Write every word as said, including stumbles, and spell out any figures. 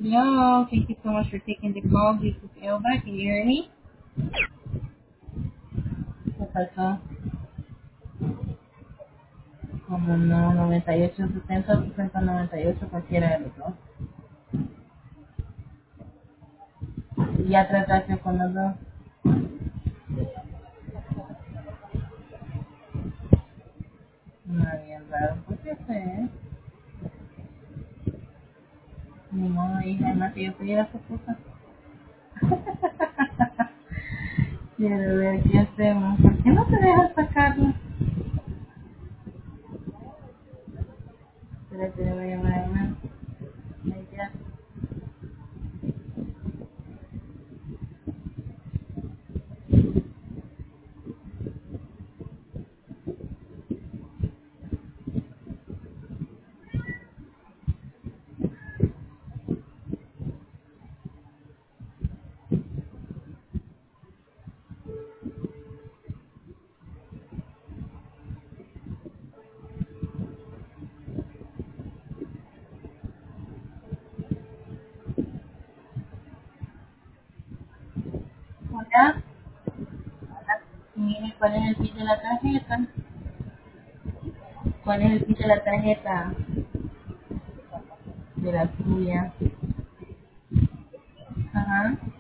Hello, thank you so much for taking the call. This is Elba. Can you hear me? ¿Qué pasó? Como no, noventa y ocho setenta, sesenta noventa y ocho, cualquiera de los dos. Ya trataste con los dos. No, bien raro. ¿Por qué sé? Ni modo, hija, además que yo pidiera su puta. Quiero ver qué hacemos. ¿Por qué no te dejas sacarlo? Espérate, le voy a llamar a una. Ahí ya. Hola. Mire, ¿cuál es el pin de la tarjeta? ¿Cuál es el pin de la tarjeta? De la tuya. Ajá.